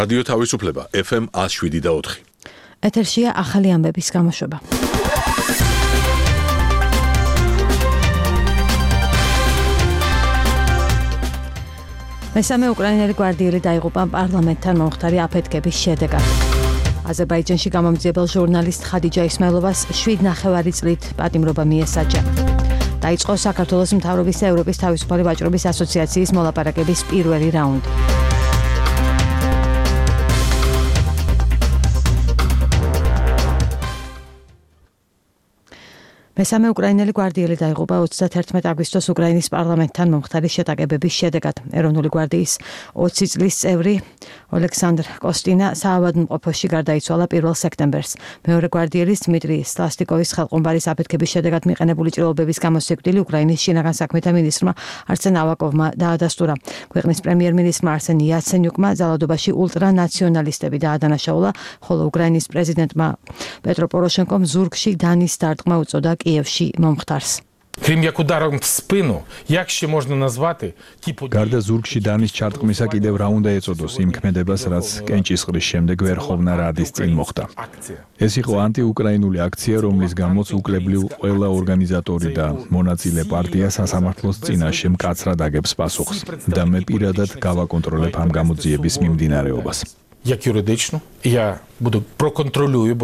რადიო თავისუფლება FM 107.4. ეთერშია ახალი ამბების გამოშვება. მესამე უკრაინელი გვარდიელი დაიღუპა პარლამენტთან მომხდარი აფეთქების შედეგად. აზერბაიჯანში გამომძიებელ ჟურნალისტ ხადიჯა ისმაილოვას 7,5 წლით პატიმრობა მიესაჯა. დაიწყო საქართველოს მთავრობის და ევროპის თავისუფალი ვაჭრობის ასოციაციის მოლაპარაკების პირველი რაუნდი. მესამე უკრაინელი გვარდიელი დაიღუპა 31 აგვისტოს უკრაინის პარლამენტთან მომხდარი შეტაკებების შედეგად. ეროვნული გვარდიის 20 წლის წევრი ოლექსანდრ კოსტინა საავადმყოფოში გარდაიცვალა 1 სექტემბერს. მეორე გვარდიელის დმიტრი სლასტიკოვის ხელყუმბარის აფეთქების შედეგად მიყენებული ჭრილობების გამოსაკვდილი უკრაინის შინაგან საქმეთა მინისტრმა არსენ ავაკოვმა დაადასტურა. ქვეყნის პრემიერ-მინისტრმა არსენ იაცენიუკმა ძალადობაში ულტრანაციონალისტები დაადანაშაულა, ხოლო უკრაინის პრეზიდენტმა პეტრო პოროშენკომ ზურგში დანის დარტყმა უწოდა Киевში მომხდარს. Крім як ударом в спину, як ще можна назвати ті події? გარდა ზურგში დანის ჩარტყმისა კიდევ რა უნდა ეწოდოს იმ ქმედებას, რაც კენჭისყრის შემდეგ ვერხოვნა რადის წინ მოხდა. ეს იყო ანტიუკრაინული აქცია, რომლის გამოც უკლებლივ ყველა ორგანიზატორი და მონაწილე პარტია სასამართლოს წინაშე მკაცრად აგებს პასუხს და მე პირადად გავაკონტროლებ ამ გამოძიების მიმდინარეობას. Як юридично, я буду проконтролюю.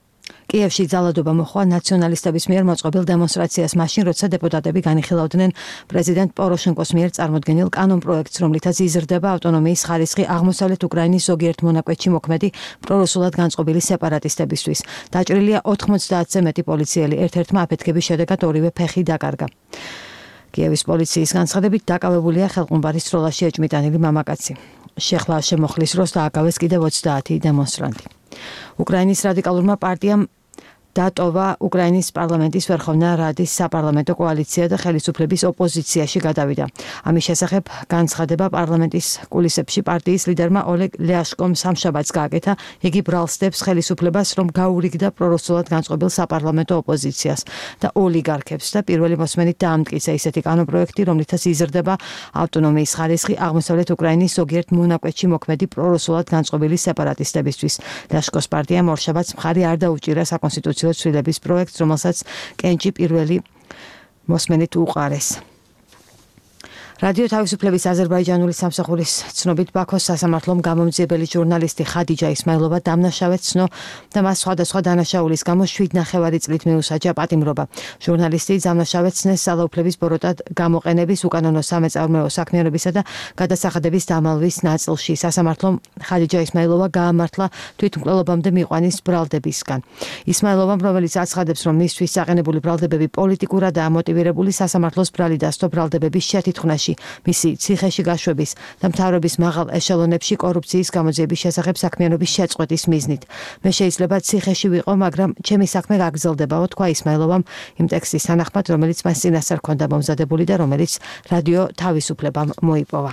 კიევში ძალადობა მოხდა ნაციონალისტების მიერ მოწყობილ დემონსტრაციას მაშინ, როცა დეპუტატები განიხილავდნენ პრეზიდენტ პოროშენკოს მიერ წარმოდგენილ კანონპროექტს, რომლითაც იზრდება ავტონომიის ხარისხი აღმოსავლეთ უკრაინის ზოგიერთ მონაკვეთში მოქმედი პრორუსულად განწყობილი სეპარატისტებისთვის. დაჭრილია 90-ზე მეტი პოლიციელი, ერთ-ერთმა აფეთქების შედეგად ორივე ფეხი დაკარგა. კიევის პოლიციის განცხადებით დაკავებულია ხელყუმბარის სროლაში ეჭმიტანილი მამაკაცი. შეხლა შემოხლის დროს დააკავეს კიდევ 30 დემონსტრანტი. უკრაინის რადიკალურმა პარტიამ დატოვა უკრაინის პარლამენტის ვერხოვნა რადის საპარლამენტო კოალიცია და ხელისუფლების ოპოზიციაში გადავიდა. ამის შესახებ განცხადება პარლამენტის კულისებში პარტიის ლიდერმა ოლეგ ლიაშკომ სამშაბათს გააკეთა. იგი ბრალსდებს ხელისუფლებას, რომ გაურიგდა პრორუსულად განწყობილ საპარლამენტო ოპოზიციას და ოლიგარქებს და პირველი მოსმენით დაამტკიცა ისეთი კანონპროექტი, რომლითაც იზრდება ავტონომიის ხარისხი აღმოსავლეთ უკრაინის ზოგიერთ მონაკვეთში მოქმედი პრორუსულად განწყობილი სეპარატისტებისთვის. ლიაშკოს პარტიამ ორშაბათს მხარი არ დაუჭირა საკონსტიტუციო ცვლილების პროექტს, რომელსაც კენჭი პირველი მოსმენით უყარეს. რადიო თავისუფლების აზერბაიჯანული სამსახურის ცნობით ბაქოს სასამართლომ გამომძიებელი ჟურნალისტი ხადიჯა ისმაილოვა დამნაშავედ ცნო და მას სხვადასხვა დანაშაულის გამო 7,5 წლით მიუსაჯა პატიმრობა. ჟურნალისტი დამნაშავედ ცნეს ძალაუფლების ბოროტად გამოყენების, უკანონო სამეწარმეო საქმიანობისა და გადასახადების დამალვის ნაწილში. სასამართლომ ხადიჯა ისმაილოვა გაამართლა თვითმკვლელობამდე მიყვანის ბრალდებისგან. ისმაილოვამ, რომელიც აცხადებს, რომ მისთვის საყენებული ბრალდებები პოლიტიკურადაა მოტივირებული, სასამართლოს ბრალი დასდო ბრალდებების შეთითქმაში, მისი ციხეში გაშვების და მთავრობის მაღალ ეშელონებში კორუფციის გამოძიების შესახებ საქმიანობის შეწყვეტის მიზნით. მე შეიძლება ციხეში ვიყო, მაგრამ ჩემი საქმე გაგრძელდებაო, თქვა ისმაილოვამ იმ ტექსტის თანახმად, რომელიც მას წინასწარ ჰქონდა მომზადებული და რომელიც რადიო თავისუფლებამ მოიპოვა.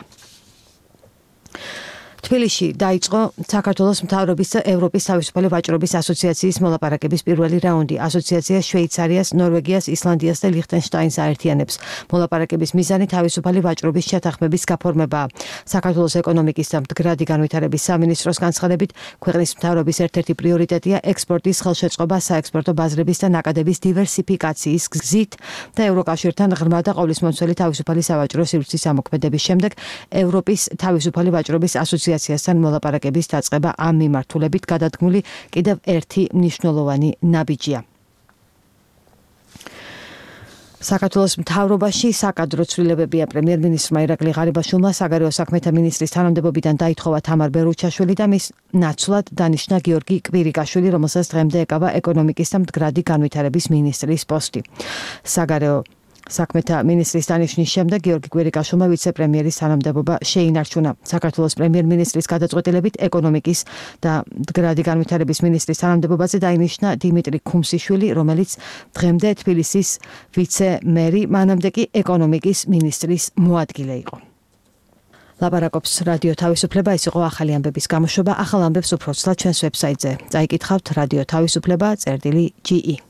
თბილისში დაიწყო საქართველოს მთავრობის და ევროპის თავისუფალი ვაჭრობის ასოციაციის მოლაპარაკების პირველი რაუნდი. ასოციაცია შვეიცარიას, ნორვეგიას, ისლანდიას და ლიხტენშტაინს აერთიანებს. მოლაპარაკების მიზანი თავისუფალი ვაჭრობის შეთანხმების გაფორმებაა. საქართველოს ეკონომიკის და მდგრადი განვითარების სამინისტროს განცხადებით, ქვეყნის მთავრობის ერთ-ერთი პრიორიტეტია ექსპორტის ხელშეწყობა საექსპორტო ბაზრების და ნაკადების დივერსიფიკაციის გზით და ევროკავშირთან ღრმა და ყოვლისმომცველი თავისუფალი სავაჭრო სივრცის ამოქმედების შემდეგ ევროპის თავისუფალი ვაჭრობის ასოციაციასთან მოლაპარაკების დაწყება ამ მიმართულებით გადადგმული კიდევ ერთი მნიშვნელოვანი ნაბიჯია. საქართველოს მთავრობაში საკადრო ცვლილებებია. პრემიერ-მინისტრმა ირაკლი ღარიბაშვილმა საგარეო საქმეთა მინისტრის თანამდებობიდან დაითხოვა თამარ ბერუჩაშვილი და მის ნაცვლად დანიშნა გიორგი კვირიკაშვილი, რომელსაც დღემდე ეკავა ეკონომიკის და მდგრადი განვითარების მინისტრის პოსტი. საგარეო საქმეთა მინისტრის დანიშვნის შემდეგ გიორგი კვირიკაშვილმა ვიცე-პრემიერის თანამდებობა შეინარჩუნა. საქართველოს პრემიერ-მინისტრის გადაწყვეტილებით ეკონომიკის და მდგრადი განვითარების მინისტრის თანამდებობაზე დაინიშნა დიმიტრი ქუმსიშვილი, რომელიც დღემდე თბილისის ვიცე-მერი, მანამდე კი ეკონომიკის მინისტრის მოადგილე იყო. ლაპარაკობს რადიო თავისუფლება, ეს იყო ახალი ამბების გამოშვება. ახალ ამბებს უფრო ცლად ჩვენს ვებსაიტზე. წაიკითხავთ რადიო თავისუფლება წერტილი GE.